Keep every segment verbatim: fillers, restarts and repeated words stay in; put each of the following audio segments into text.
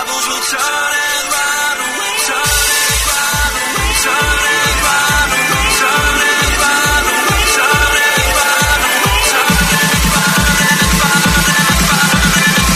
troubles will turn and run away, turn and run away, turn and run away, turn and run away, turn and run away, turn and run and run and run and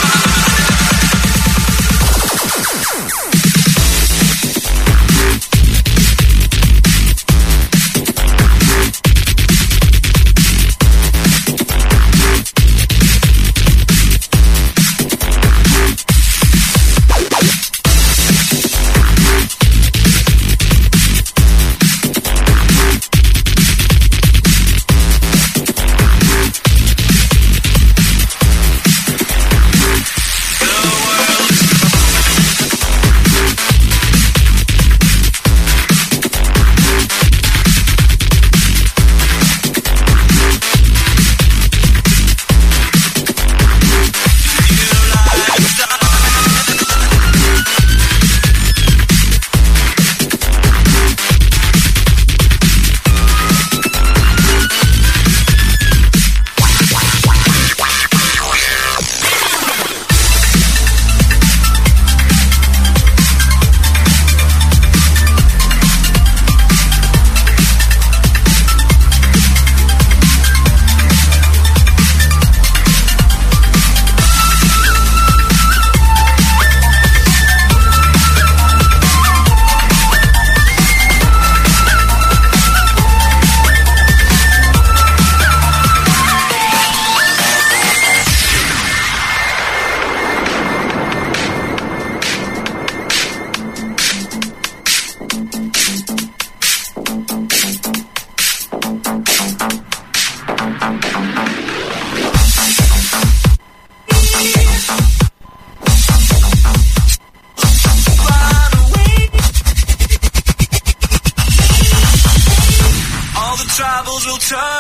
troubles will turn.